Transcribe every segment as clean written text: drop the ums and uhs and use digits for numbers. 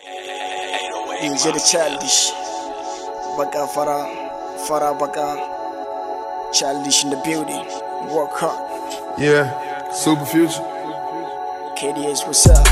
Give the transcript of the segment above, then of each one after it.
DJ the Childish, Baka Farah Baka, Childish in the building, work hard. Yeah, Super Future. KDS, what's up?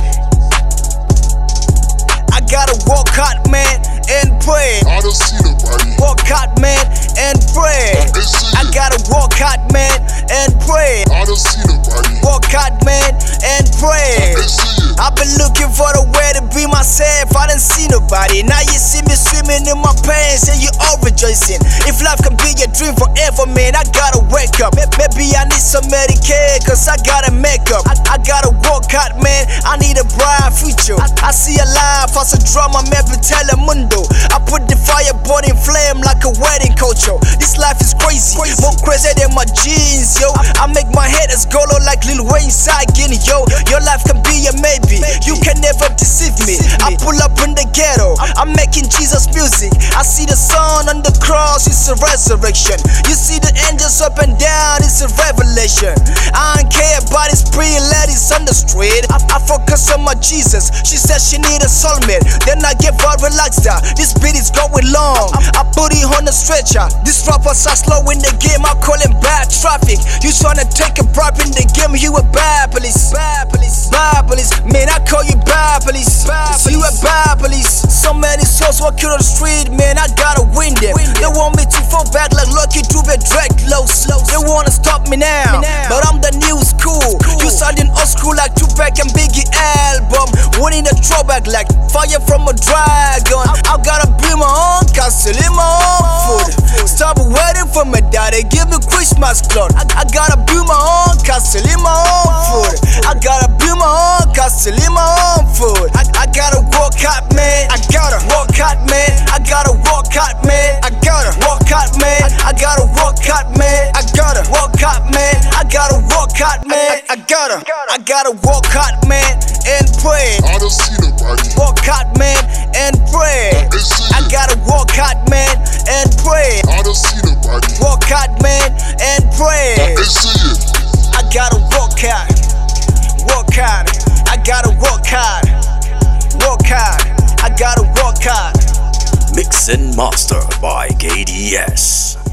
I gotta work hard, man, and pray. I don't see nobody. Work hard, man, and pray. I gotta work hard, man, and pray. I don't see nobody. Work hard, man, and pray. I've been looking for the way to be myself. I didn't see nobody. Now you see me swimming in my pants and you all rejoicing. If life can be a dream forever, man, I gotta wake up. Maybe I need some Medicaid, cause I gotta make up. I gotta work hard, man. I need a bright future. I see a life as a drama, maybe Telemundo. I put the fire burning flame like a wedding culture. This life is crazy, more crazy than my jeans, yo. I make my head as golo like Lil Wayne Guinea, yo. Your life can be a maybe, you can never deceive me. I pull up in the ghetto, I'm making Jesus music. I see the sun on the cross, it's a resurrection. You see the angels up and down, it's a revelation. I don't care about these pretty ladies on the street. I focus on my Jesus. She said she need a soulmate, then I get her relaxed her. This beat is going long, I put it on the stretcher. These rappers are slow in the game, I call them bad traffic. You tryna take a bribe in the game, you a bad police. Bad police, man, I call you bad police. You a bad police. So many souls walking on the street, man, I gotta win them. They want me to fall back like Lucky Dube, Drake, Los. They wanna stop me now, but I'm the new school. You sounding old school like Tupac and Biggie album. Winning the throwback like fire from a dragon. I gotta build my own castle in my own food. Stop waiting for my daddy, give me Christmas cloth. I gotta build my own castle in my own food. I gotta build my own castle in my own food. I gotta work hard, man. I gotta work hard, man. I gotta work hard, man. I gotta work hard, man. I gotta work hard, man. I gotta work hard, man. I gotta work hard, man. I gotta work hard, man, and pray. I don't see nobody. Work hard, man, and pray. I gotta work hard, man, and pray. I don't see nobody. Work hard, man, and pray. I gotta work hard. Work hard. I gotta work hard. Work hard. I gotta work hard. Mix and master by KDS.